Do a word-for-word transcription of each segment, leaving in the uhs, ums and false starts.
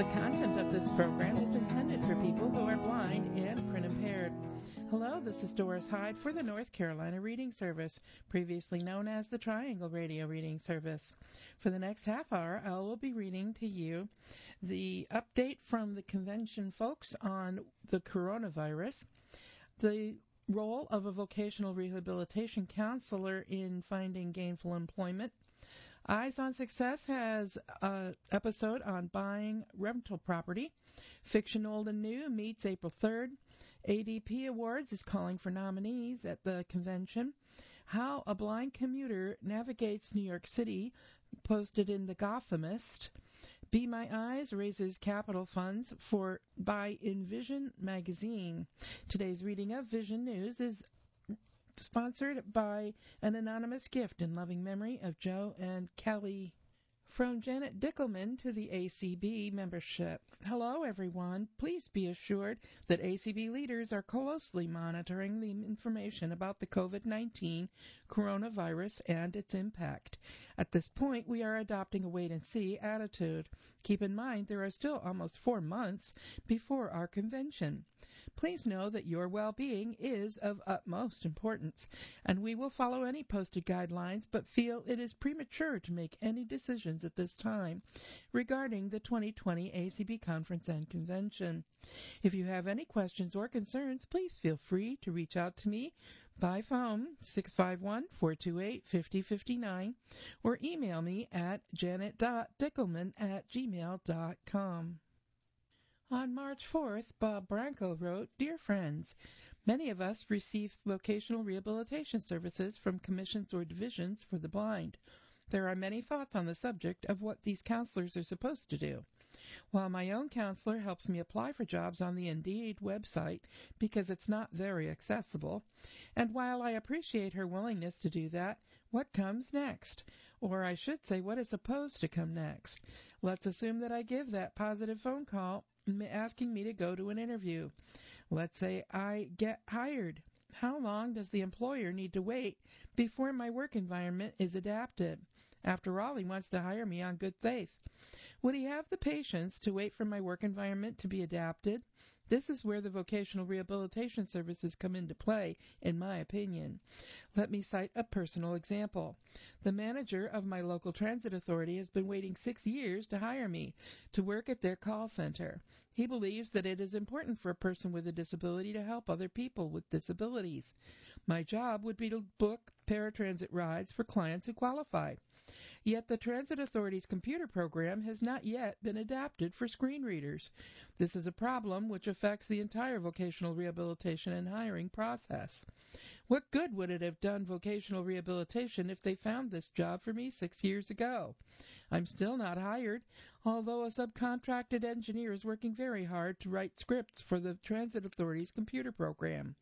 The content of this program is intended for people who are blind and print impaired. Hello, this is Doris Hyde for the North Carolina Reading Service, previously known as the Triangle Radio Reading Service. For the next half hour, I will be reading to you the update from the convention folks on the coronavirus, the role of a vocational rehabilitation counselor in finding gainful employment. Eyes on Success has an episode on buying rental property. Fiction Old and New meets April third. A D P Awards is calling for nominees at the convention. How a Blind Commuter Navigates New York City, posted in The Gothamist. Be My Eyes raises capital funds for by Envision magazine. Today's reading of Vision News is sponsored by an anonymous gift in loving memory of Joe and Kelly. From Janet Dickelman to the A C B membership. Hello, everyone. Please be assured that A C B leaders are closely monitoring the information about the COVID nineteen coronavirus and its impact. At this point, we are adopting a wait-and-see attitude. Keep in mind there are still almost four months before our convention. Please know that your well-being is of utmost importance, and we will follow any posted guidelines, but feel it is premature to make any decisions at this time regarding the twenty twenty A C B Conference and Convention. If you have any questions or concerns, please feel free to reach out to me by phone six five one, four two eight, five zero five nine or email me at janet dot dickelman at gmail dot com. On March fourth, Bob Branco wrote, Dear friends, many of us receive vocational rehabilitation services from commissions or divisions for the blind. There are many thoughts on the subject of what these counselors are supposed to do. While my own counselor helps me apply for jobs on the Indeed website because it's not very accessible, and while I appreciate her willingness to do that, what comes next? Or I should say, what is supposed to come next? Let's assume that I give that positive phone call asking me to go to an interview. Let's say I get hired. How long does the employer need to wait before my work environment is adapted? After all, he wants to hire me on good faith. Would he have the patience to wait for my work environment to be adapted? This is where the vocational rehabilitation services come into play, in my opinion. Let me cite a personal example. The manager of my local transit authority has been waiting six years to hire me to work at their call center. He believes that it is important for a person with a disability to help other people with disabilities. My job would be to book paratransit rides for clients who qualify. Yet the Transit Authority's computer program has not yet been adapted for screen readers. This is a problem which affects the entire vocational rehabilitation and hiring process. What good would it have done vocational rehabilitation if they found this job for me six years ago? I'm still not hired, although a subcontracted engineer is working very hard to write scripts for the Transit Authority's computer program.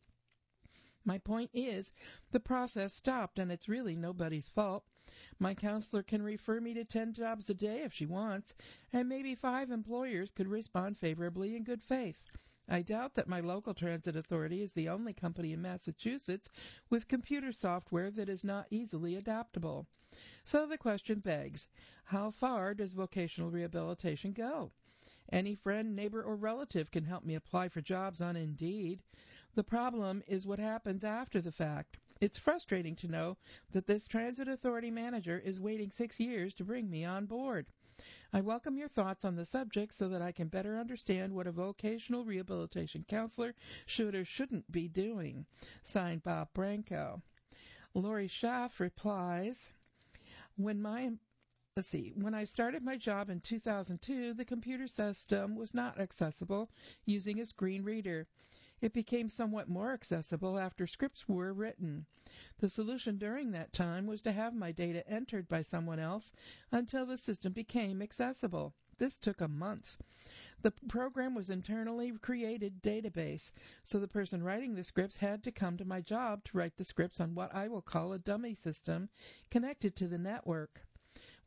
My point is, the process stopped, and it's really nobody's fault. My counselor can refer me to ten jobs a day if she wants, and maybe five employers could respond favorably in good faith. I doubt that my local transit authority is the only company in Massachusetts with computer software that is not easily adaptable. So the question begs, how far does vocational rehabilitation go? Any friend, neighbor, or relative can help me apply for jobs on Indeed. The problem is what happens after the fact. It's frustrating to know that this transit authority manager is waiting six years to bring me on board. I welcome your thoughts on the subject so that I can better understand what a vocational rehabilitation counselor should or shouldn't be doing. Signed, Bob Branco. Lori Schaff replies, When my Let's see. When I started my job in two thousand two, the computer system was not accessible using a screen reader. It became somewhat more accessible after scripts were written. The solution during that time was to have my data entered by someone else until the system became accessible. This took a month. The program was internally created database, so the person writing the scripts had to come to my job to write the scripts on what I will call a dummy system connected to the network.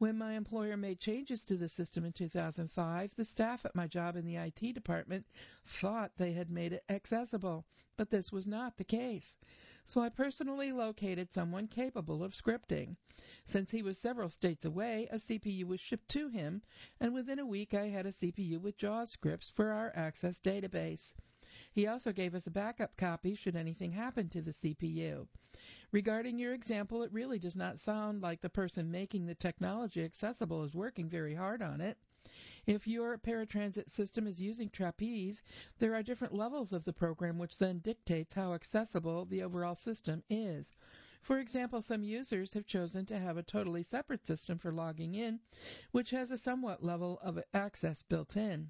When my employer made changes to the system in two thousand five, the staff at my job in the I T department thought they had made it accessible, but this was not the case. So I personally located someone capable of scripting. Since he was several states away, a C P U was shipped to him, and within a week I had a C P U with JAWS scripts for our Access database. He also gave us a backup copy should anything happen to the C P U. Regarding your example, it really does not sound like the person making the technology accessible is working very hard on it. If your paratransit system is using Trapeze, there are different levels of the program which then dictates how accessible the overall system is. For example, some users have chosen to have a totally separate system for logging in, which has a somewhat level of access built in.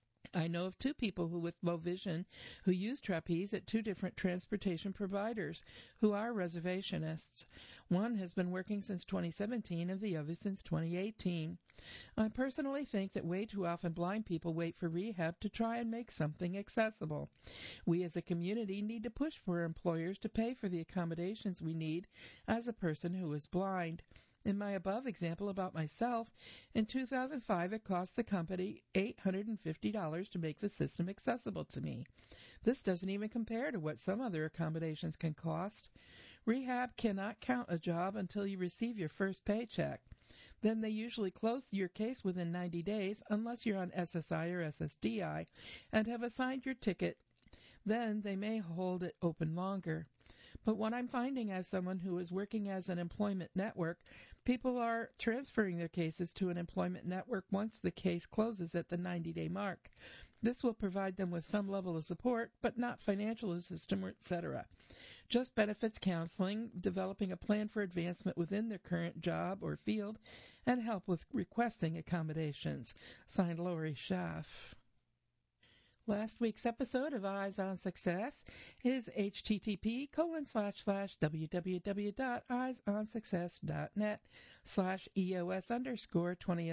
I know of two people who with low vision who use Trapeze at two different transportation providers who are reservationists. One has been working since twenty seventeen and the other since twenty eighteen. I personally think that way too often blind people wait for rehab to try and make something accessible. We as a community need to push for employers to pay for the accommodations we need as a person who is blind. In my above example about myself, in two thousand five it cost the company eight hundred fifty dollars to make the system accessible to me. This doesn't even compare to what some other accommodations can cost. Rehab cannot count a job until you receive your first paycheck. Then they usually close your case within ninety days unless you're on S S I or S S D I and have assigned your ticket. Then they may hold it open longer. But what I'm finding as someone who is working as an employment network, people are transferring their cases to an employment network once the case closes at the ninety-day mark. This will provide them with some level of support, but not financial assistance, et cetera. Just benefits counseling, developing a plan for advancement within their current job or field, and help with requesting accommodations. Signed, Lori Schaff. Last week's episode of Eyes on Success is http colon slash slash www.eyesonsuccess.net slash EOS underscore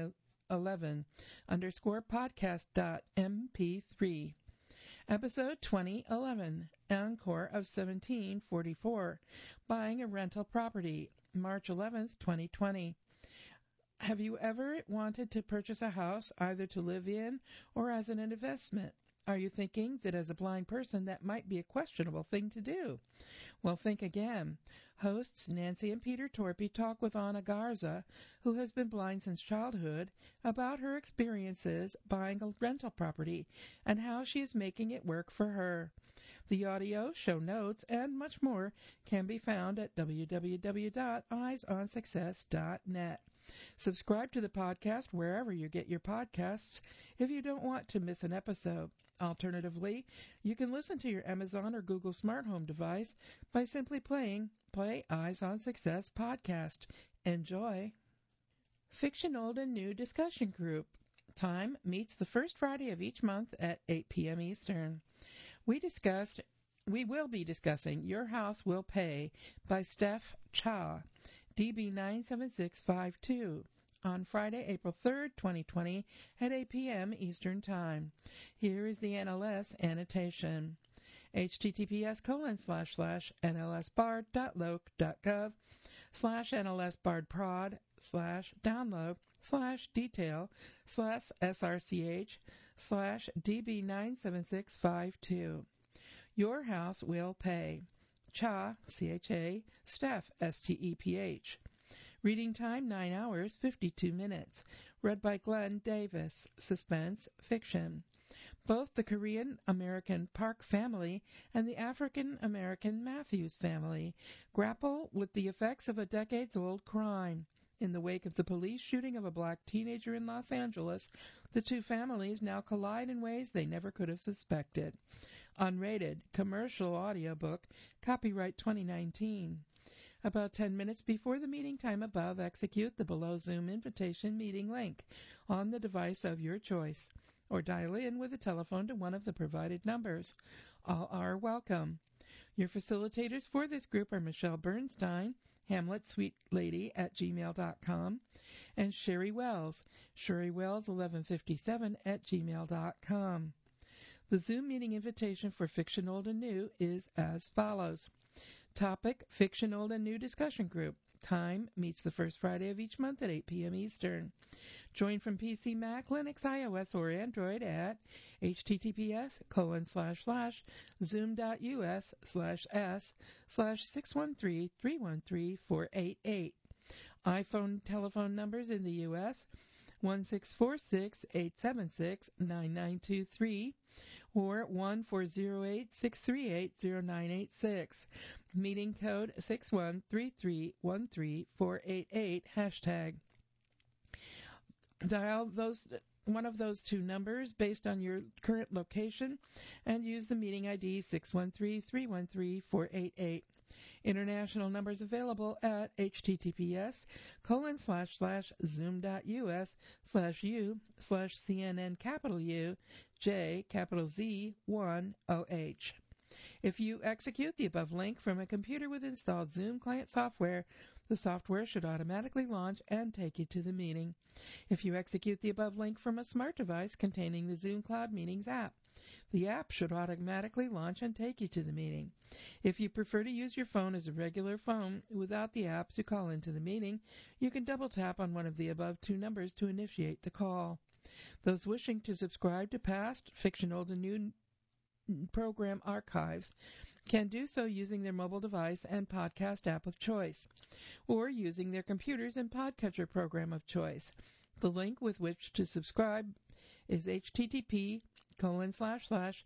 2011 underscore podcast dot mp3. Episode twenty eleven, Encore of seventeen forty-four, Buying a Rental Property, March eleventh, twenty twenty. Have you ever wanted to purchase a house either to live in or as an investment? Are you thinking that as a blind person that might be a questionable thing to do? Well, think again. Hosts Nancy and Peter Torpy talk with Anna Garza, who has been blind since childhood, about her experiences buying a rental property and how she is making it work for her. The audio, show notes, and much more can be found at w w w dot eyes on success dot net. Subscribe to the podcast wherever you get your podcasts if you don't want to miss an episode. Alternatively, you can listen to your Amazon or Google smart home device by simply playing Play Eyes on Success podcast. Enjoy. Fiction Old and New Discussion Group. Time meets the first Friday of each month at eight p.m. Eastern. We discussed, we will be discussing Your House Will Pay by Steph Cha, D B nine seven six five two. On Friday, April third, twenty twenty, at eight p.m. Eastern Time. Here is the N L S annotation. https colon slash slash nlsbard.loc.gov slash nlsbardprod slash download slash detail slash srch slash db nine seven six five two. Your House Will Pay. Cha, C H A, Steph, S T E P H. Reading time, nine hours, fifty-two minutes. Read by Glenn Davis. Suspense, fiction. Both the Korean-American Park family and the African-American Matthews family grapple with the effects of a decades-old crime. In the wake of the police shooting of a black teenager in Los Angeles, the two families now collide in ways they never could have suspected. Unrated, commercial audiobook, copyright twenty nineteen. About ten minutes before the meeting time above, execute the below Zoom invitation meeting link on the device of your choice, or dial in with a telephone to one of the provided numbers. All are welcome. Your facilitators for this group are Michelle Bernstein, Hamlet Sweet Lady at gmail dot com, and Sherry Wells, Sherry Wells eleven fifty-seven at gmail dot com. The Zoom meeting invitation for Fiction Old and New is as follows. Topic, Fiction Old and New Discussion Group. Time meets the first Friday of each month at eight p.m. Eastern. Join from P C, Mac, Linux, iOS, or Android at https colon slash slash zoom.us slash s slash 613 313 488. iPhone telephone numbers in the U S one six four six, eight seven six, nine nine two three or one four zero eight, six three eight, zero nine eight six. Meeting code six one three three one three four eight eight, hashtag. Dial those one of those two numbers based on your current location and use the meeting I D six one three, three one three, four eight eight. International numbers available at https colon slash slash zoom.us slash u slash cnn capital U J capital Z one O H. If you execute the above link from a computer with installed Zoom client software, the software should automatically launch and take you to the meeting. If you execute the above link from a smart device containing the Zoom Cloud Meetings app, the app should automatically launch and take you to the meeting. If you prefer to use your phone as a regular phone without the app to call into the meeting, you can double tap on one of the above two numbers to initiate the call. Those wishing to subscribe to past, fiction, old, and new program archives can do so using their mobile device and podcast app of choice, or using their computers and podcatcher program of choice. The link with which to subscribe is http colon slash slash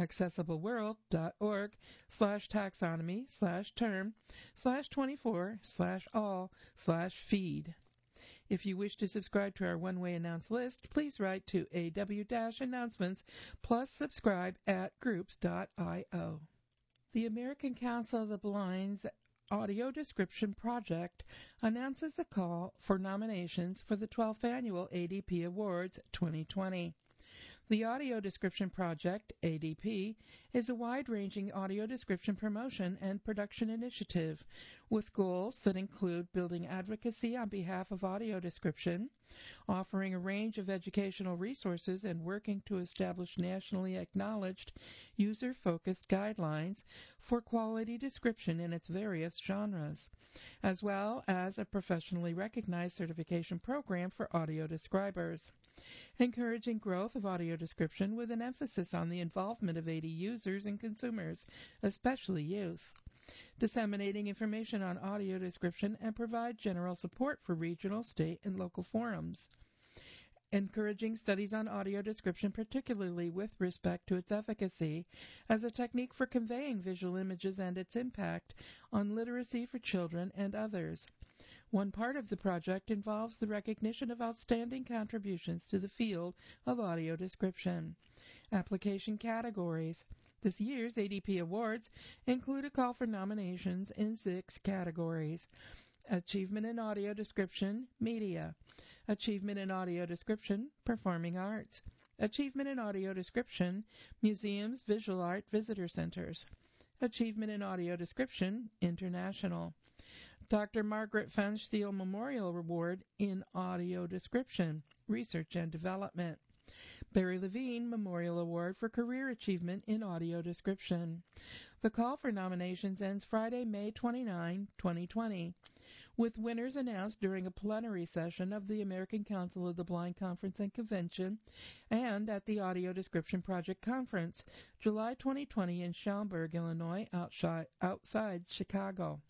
accessibleworld.org slash taxonomy slash term slash 24 slash all slash feed. If you wish to subscribe to our one-way announce list, please write to aw-announcements plus subscribe at groups dot io. The American Council of the Blind's Audio Description Project announces a call for nominations for the twelfth Annual A D P Awards twenty twenty. The Audio Description Project, A D P, is a wide-ranging audio description promotion and production initiative with goals that include building advocacy on behalf of audio description, offering a range of educational resources, and working to establish nationally acknowledged, user-focused guidelines for quality description in its various genres, as well as a professionally recognized certification program for audio describers. Encouraging growth of audio description with an emphasis on the involvement of A D users and consumers, especially youth. Disseminating information on audio description and provide general support for regional, state, and local forums. Encouraging studies on audio description, particularly with respect to its efficacy as a technique for conveying visual images and its impact on literacy for children and others. One part of the project involves the recognition of outstanding contributions to the field of audio description. Application categories. This year's A D P Awards include a call for nominations in six categories. Achievement in Audio Description, Media. Achievement in Audio Description, Performing Arts. Achievement in Audio Description, Museums, Visual Art, Visitor Centers. Achievement in Audio Description, International. Doctor Margaret Pfanstiel Memorial Award in Audio Description, Research and Development. Barry Levine Memorial Award for Career Achievement in Audio Description. The call for nominations ends Friday, May twenty-ninth, twenty twenty, with winners announced during a plenary session of the American Council of the Blind Conference and Convention and at the Audio Description Project Conference, July twenty twenty in Schaumburg, Illinois, outside, outside Chicago.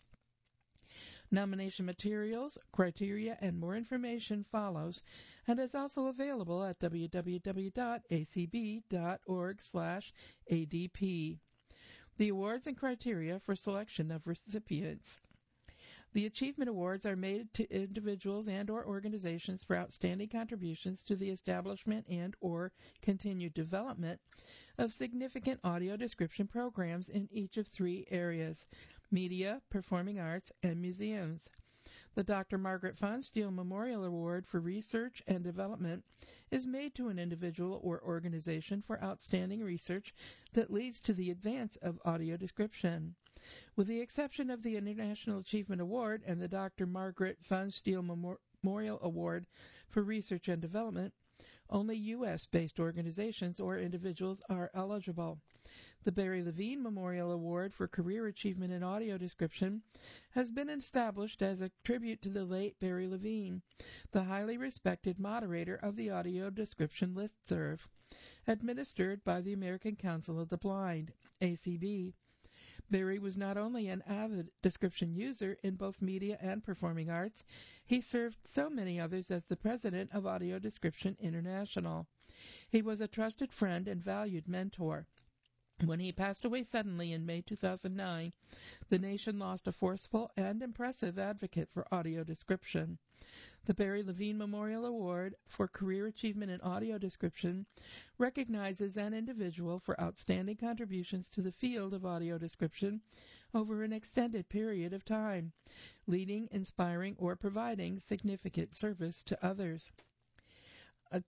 Nomination materials, criteria, and more information follows and is also available at w w w dot a c b dot org slash A D P. The awards and criteria for selection of recipients. The Achievement Awards are made to individuals and or organizations for outstanding contributions to the establishment and or continued development of significant audio description programs in each of three areas: media, performing arts, and museums. The Doctor Margaret Pfanstiel Memorial Award for Research and Development is made to an individual or organization for outstanding research that leads to the advance of audio description. With the exception of the International Achievement Award and the Doctor Margaret Pfanstiel Memorial Award for Research and Development, only U S based organizations or individuals are eligible. The Barry Levine Memorial Award for Career Achievement in Audio Description has been established as a tribute to the late Barry Levine, the highly respected moderator of the Audio Description Listserv, administered by the American Council of the Blind, A C B. Barry was not only an avid description user in both media and performing arts, he served so many others as the president of Audio Description International. He was a trusted friend and valued mentor. When he passed away suddenly in May two thousand nine, the nation lost a forceful and impressive advocate for audio description. The Barry Levine Memorial Award for Career Achievement in Audio Description recognizes an individual for outstanding contributions to the field of audio description over an extended period of time, leading, inspiring, or providing significant service to others. Uh,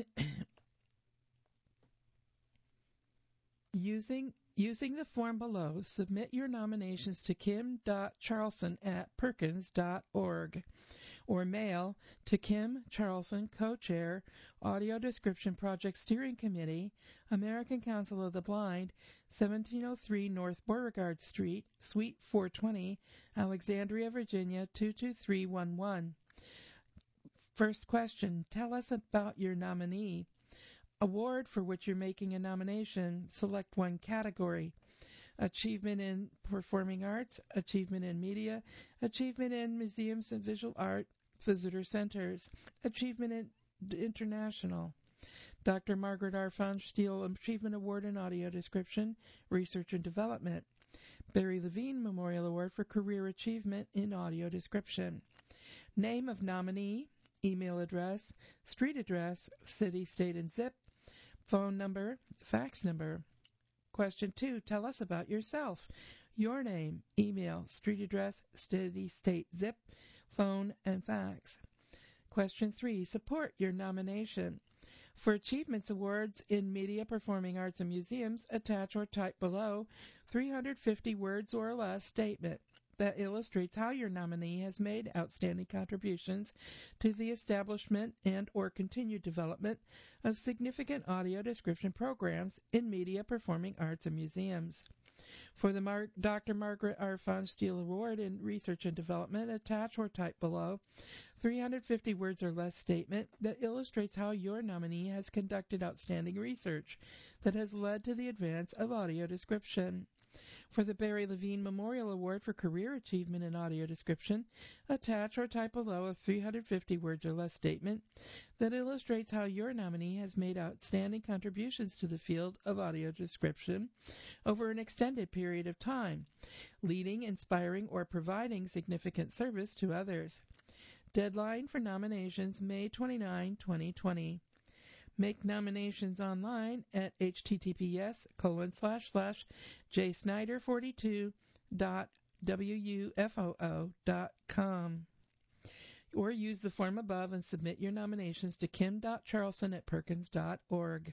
using Using the form below, submit your nominations to kim dot charlson at perkins dot org or mail to Kim Charlson, Co-Chair, Audio Description Project Steering Committee, American Council of the Blind, seventeen oh three North Beauregard Street, Suite four twenty, Alexandria, Virginia two two three one one. First question, tell us about your nominee. Award for which you're making a nomination, select one category. Achievement in performing arts, achievement in media, achievement in museums and visual art, visitor centers, achievement in international. Doctor Margaret R. Pfannstiel Achievement Award in Audio Description, Research and Development. Barry Levine Memorial Award for Career Achievement in Audio Description. Name of nominee, email address, street address, city, state, and zip, phone number, fax number. Question two, tell us about yourself. Your name, email, street address, city, state, zip, phone, and fax. Question three, support your nomination. For Achievements Awards in Media, Performing Arts, and Museums, attach or type below three hundred fifty words or less statement that illustrates how your nominee has made outstanding contributions to the establishment and or continued development of significant audio description programs in media, performing arts, and museums. For the Mar- Doctor Margaret R. Pfannstiel Award in Research and Development, attach or type below three hundred fifty words or less statement that illustrates how your nominee has conducted outstanding research that has led to the advance of audio description. For the Barry Levine Memorial Award for Career Achievement in Audio Description, attach or type below a three hundred fifty words or less statement that illustrates how your nominee has made outstanding contributions to the field of audio description over an extended period of time, leading, inspiring, or providing significant service to others. Deadline for nominations May twenty-ninth, twenty twenty. Make nominations online at https colon slash slash jsnyder42 dot wufoo dot com or use the form above and submit your nominations to kim dot charlson at perkins dot org.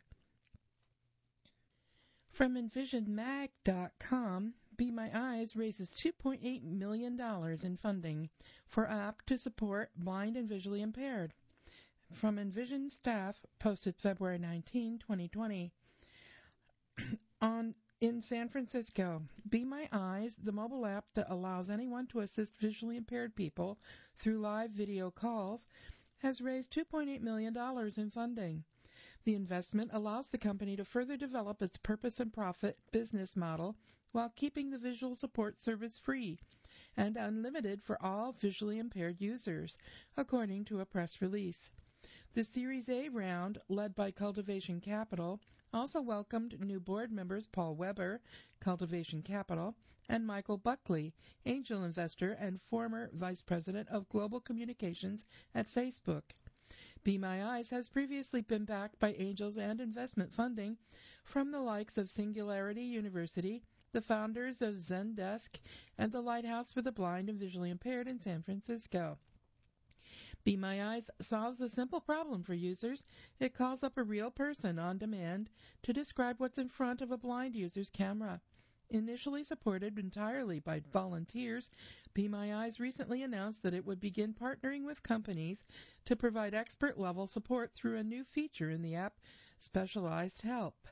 From envision mag dot com, Be My Eyes raises two point eight million dollars in funding for app to support blind and visually impaired. From Envision staff, posted February nineteenth, twenty twenty. On in San Francisco, Be My Eyes, the mobile app that allows anyone to assist visually impaired people through live video calls, has raised two point eight million dollars in funding. The investment allows the company to further develop its purpose and profit business model while keeping the visual support service free and unlimited for all visually impaired users, according to a press release. The Series A round, led by Cultivation Capital, also welcomed new board members Paul Weber, Cultivation Capital, and Michael Buckley, angel investor and former vice president of global communications at Facebook. Be My Eyes has previously been backed by angels and investment funding from the likes of Singularity University, the founders of Zendesk, and the Lighthouse for the Blind and Visually Impaired in San Francisco. Be My Eyes solves a simple problem for users. It calls up a real person on demand to describe what's in front of a blind user's camera. Initially supported entirely by volunteers, Be My Eyes recently announced that it would begin partnering with companies to provide expert-level support through a new feature in the app, Specialized Help.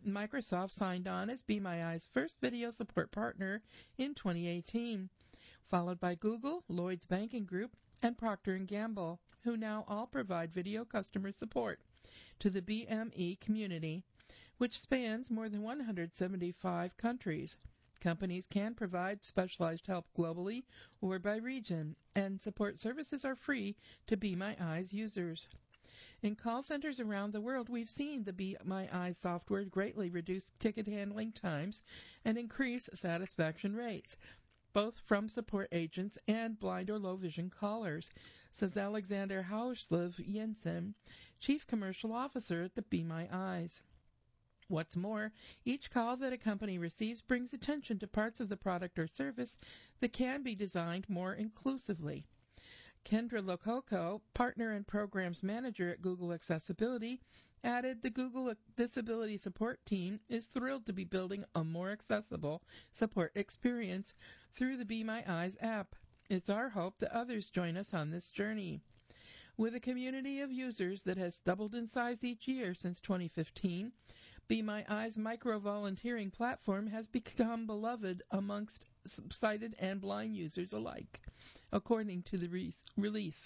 Microsoft signed on as Be My Eyes' first video support partner in twenty eighteen, followed by Google, Lloyds Banking Group, and Procter and Gamble, who now all provide video customer support to the B M E community, which spans more than one hundred seventy-five countries. Companies can provide specialized help globally or by region, and support services are free to Be My Eyes users. In call centers around the world, we've seen the Be My Eyes software greatly reduce ticket handling times and increase satisfaction rates, both from support agents and blind or low vision callers, says Alexander Hauslev Jensen, Chief Commercial Officer at the Be My Eyes. What's more, each call that a company receives brings attention to parts of the product or service that can be designed more inclusively. Kendra Lococo, Partner and Programs Manager at Google Accessibility, added the Google Disability Support Team is thrilled to be building a more accessible support experience through the Be My Eyes app. It's our hope that others join us on this journey. With a community of users that has doubled in size each year since twenty fifteen, Be My Eyes micro-volunteering platform has become beloved amongst sighted and blind users alike, according to the re- release.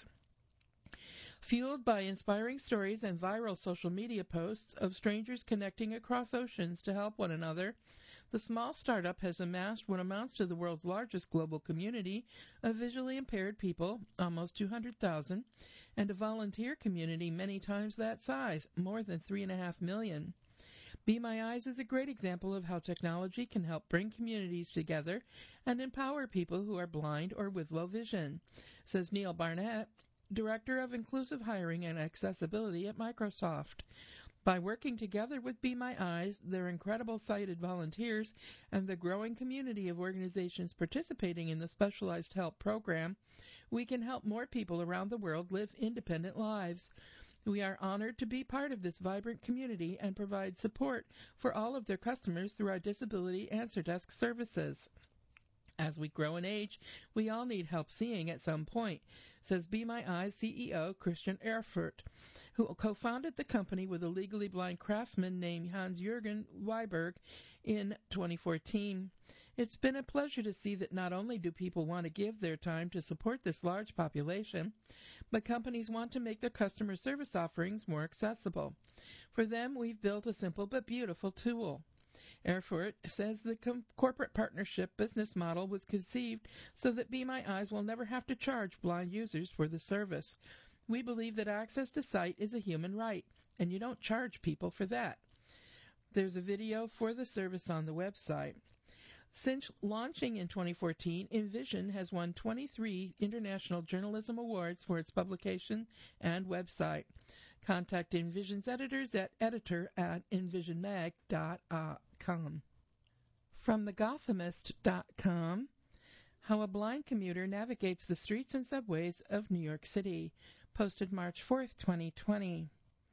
Fueled by inspiring stories and viral social media posts of strangers connecting across oceans to help one another, the small startup has amassed what amounts to the world's largest global community of visually impaired people, almost two hundred thousand, and a volunteer community many times that size, more than three and a half million. Be My Eyes is a great example of how technology can help bring communities together and empower people who are blind or with low vision, says Neil Barnett, Director of Inclusive Hiring and Accessibility at Microsoft. By working together with Be My Eyes, their incredible sighted volunteers, and the growing community of organizations participating in the Specialized Help program, we can help more people around the world live independent lives. We are honored to be part of this vibrant community and provide support for all of their customers through our Disability Answer Desk services. As we grow in age, we all need help seeing at some point, says Be My Eyes C E O Christian Erfurt, who co-founded the company with a legally blind craftsman named Hans-Jürgen Weiberg in twenty fourteen. It's been a pleasure to see that not only do people want to give their time to support this large population, but companies want to make their customer service offerings more accessible. For them, we've built a simple but beautiful tool. Erfurt says the com- corporate partnership business model was conceived so that Be My Eyes will never have to charge blind users for the service. We believe that access to sight is a human right, and you don't charge people for that. There's a video for the service on the website. Since launching in twenty fourteen, Envision has won twenty-three International Journalism Awards for its publication and website. Contact Envision's editors at editor at envision mag dot com. From the Gothamist dot com, How a Blind Commuter Navigates the Streets and Subways of New York City, posted March fourth, twenty twenty.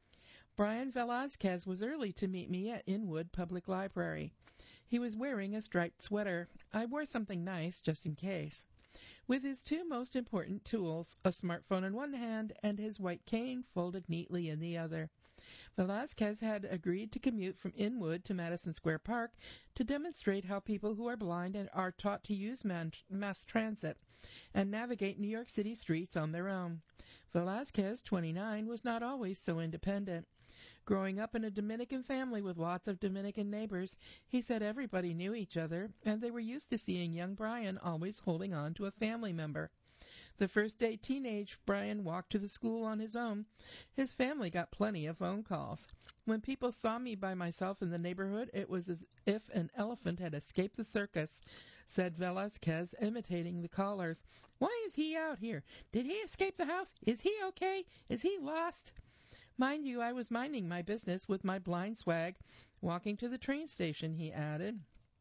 Brian Velazquez was early to meet me at Inwood Public Library. He was wearing a striped sweater. I wore something nice just in case. With his two most important tools, a smartphone in one hand and his white cane folded neatly in the other. Velazquez had agreed to commute from Inwood to Madison Square Park to demonstrate how people who are blind and are taught to use man- mass transit and navigate New York City streets on their own. Velazquez, twenty-nine, was not always so independent. Growing up in a Dominican family with lots of Dominican neighbors, he said everybody knew each other, and they were used to seeing young Brian always holding on to a family member. The first day teenage Brian walked to the school on his own, his family got plenty of phone calls. When people saw me by myself in the neighborhood, it was as if an elephant had escaped the circus, said Velazquez, imitating the callers. Why is he out here? Did he escape the house? Is he okay? Is he lost? Mind you, I was minding my business with my blind swag, walking to the train station, he added.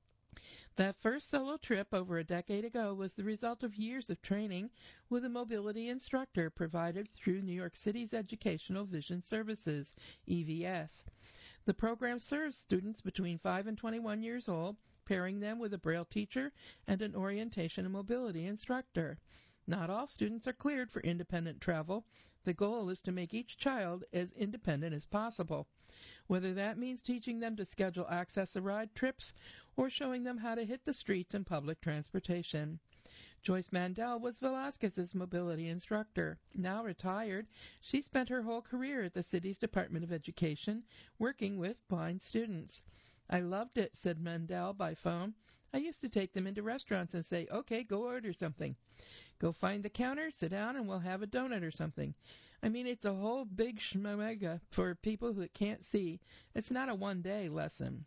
That first solo trip over a decade ago was the result of years of training with a mobility instructor provided through New York City's Educational Vision Services, E V S. The program serves students between five and twenty-one years old, pairing them with a Braille teacher and an orientation and mobility instructor. Not all students are cleared for independent travel. The goal is to make each child as independent as possible, whether that means teaching them to schedule access-a-ride trips or showing them how to hit the streets in public transportation. Joyce Mandel was Velasquez's mobility instructor. Now retired, she spent her whole career at the city's Department of Education, working with blind students. I loved it, said Mandel by phone. I used to take them into restaurants and say, okay, go order something. Go find the counter, sit down, and we'll have a donut or something. I mean, it's a whole big shmega for people who can't see. It's not a one-day lesson.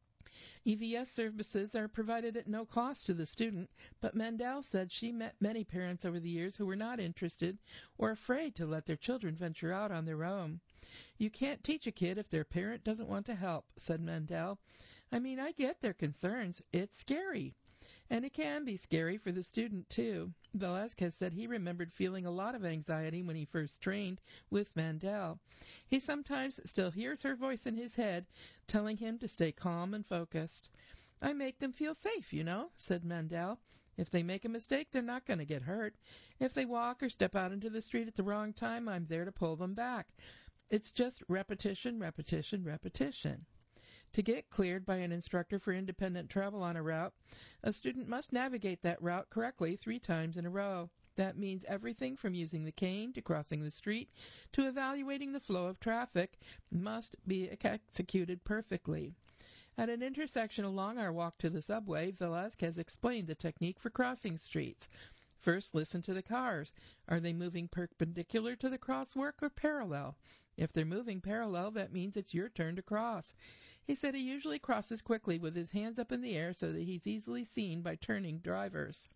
E V S services are provided at no cost to the student, but Mandel said she met many parents over the years who were not interested or afraid to let their children venture out on their own. You can't teach a kid if their parent doesn't want to help, said Mandel. I mean, I get their concerns. It's scary. And it can be scary for the student, too. Velasquez said he remembered feeling a lot of anxiety when he first trained with Mandel. He sometimes still hears her voice in his head, telling him to stay calm and focused. I make them feel safe, you know, said Mandel. If they make a mistake, they're not going to get hurt. If they walk or step out into the street at the wrong time, I'm there to pull them back. It's just repetition, repetition, repetition. To get cleared by an instructor for independent travel on a route, a student must navigate that route correctly three times in a row. That means everything from using the cane to crossing the street to evaluating the flow of traffic must be executed perfectly. At an intersection along our walk to the subway, Velasquez explained the technique for crossing streets. First, listen to the cars. Are they moving perpendicular to the crosswalk or parallel? If they're moving parallel, that means it's your turn to cross. He said he usually crosses quickly with his hands up in the air so that he's easily seen by turning drivers.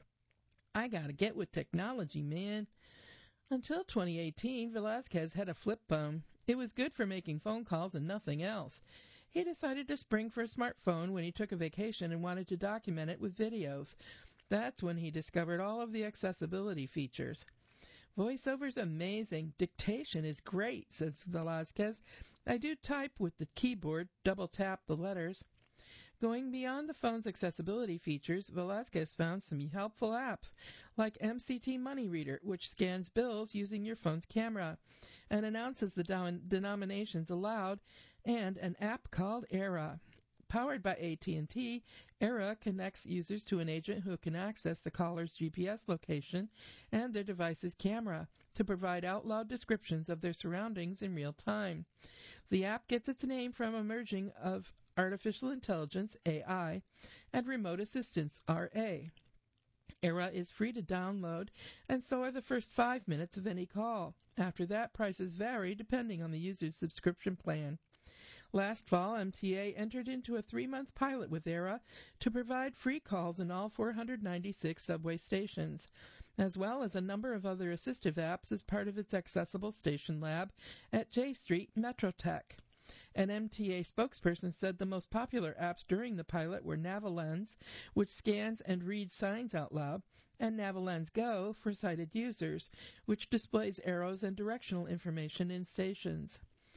I gotta get with technology, man. Until twenty eighteen, Velasquez had a flip phone. It was good for making phone calls and nothing else. He decided to spring for a smartphone when he took a vacation and wanted to document it with videos. That's when he discovered all of the accessibility features. VoiceOver's amazing. Dictation is great, says Velasquez. I do type with the keyboard, double tap the letters. Going beyond the phone's accessibility features, Velasquez found some helpful apps, like M C T Money Reader, which scans bills using your phone's camera and announces the don- denominations allowed, and an app called Era. Powered by A T and T, Era connects users to an agent who can access the caller's G P S location and their device's camera to provide out loud descriptions of their surroundings in real time. The app gets its name from a merging of artificial intelligence, A I, and remote assistance, R A. Era is free to download, and so are the first five minutes of any call. After that, prices vary depending on the user's subscription plan. Last fall, M T A entered into a three-month pilot with Era to provide free calls in all four hundred ninety-six subway stations, as well as a number of other assistive apps as part of its Accessible Station Lab at J Street Metrotech. An M T A spokesperson said the most popular apps during the pilot were Navilens, which scans and reads signs out loud, and Navilens Go for sighted users, which displays arrows and directional information in stations.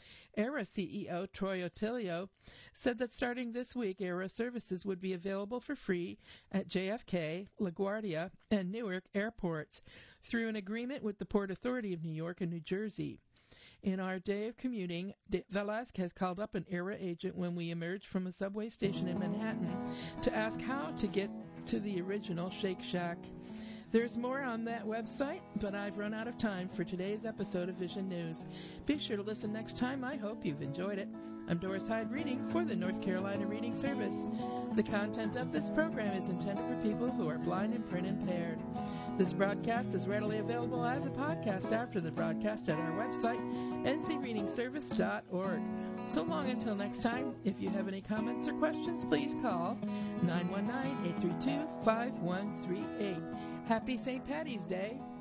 Era C E O Troy Otilio said that starting this week, Era services would be available for free at J F K, LaGuardia, and Newark airports through an agreement with the Port Authority of New York and New Jersey. In our day of commuting, Velasquez called up an Era agent when we emerged from a subway station in Manhattan to ask how to get to the original Shake Shack. There's more on that website, but I've run out of time for today's episode of Vision News. Be sure to listen next time. I hope you've enjoyed it. I'm Doris Hyde reading for the North Carolina Reading Service. The content of this program is intended for people who are blind and print impaired. This broadcast is readily available as a podcast after the broadcast at our website, n c reading service dot org. So long until next time, if you have any comments or questions, please call nine one nine, eight three two, five one three eight. Happy Saint Patty's Day!